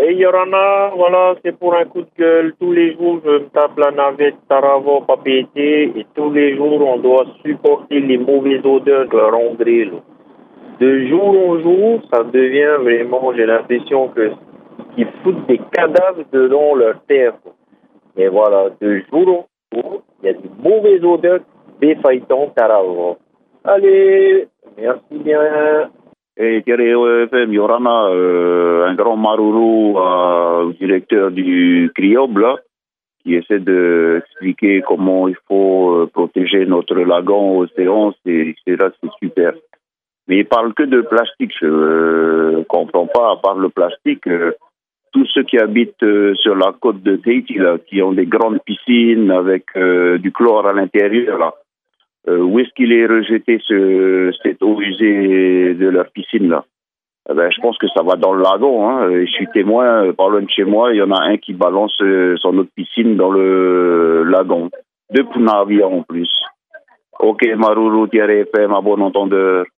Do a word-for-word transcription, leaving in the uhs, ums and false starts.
Et Yorana, voilà, c'est pour un coup de gueule. Tous les jours, je me tape la navette Taravo Papété et tous les jours, on doit supporter les mauvaises odeurs de Rondré. De jour en jour, ça devient vraiment, j'ai l'impression que qu'ils foutent des cadavres dedans leur terre. Mais voilà, de jour en jour, il y a des mauvaises odeurs défaillantes Taravo. Allez, merci bien. Et Thierry F M, Yorana, euh, un grand maroulou euh, directeur du CRIOB, là, qui essaie d'expliquer comment il faut euh, protéger notre lagon, océan, et cetera. C'est super. Mais il parle que de plastique. Je ne euh, comprends pas, à part le plastique, euh, tous ceux qui habitent euh, sur la côte de Tahiti, là, qui ont des grandes piscines avec euh, du chlore à l'intérieur, là. Euh, où est-ce qu'il est rejeté ce, cette eau usée de leur piscine là? Eh ben, je pense que ça va dans le lagon. Hein. Je suis témoin, pas loin de chez moi, il y en a un qui balance euh, son autre piscine dans le lagon. Deux navires en plus. Ok, Maruru, Thierry F M, à bon entendeur.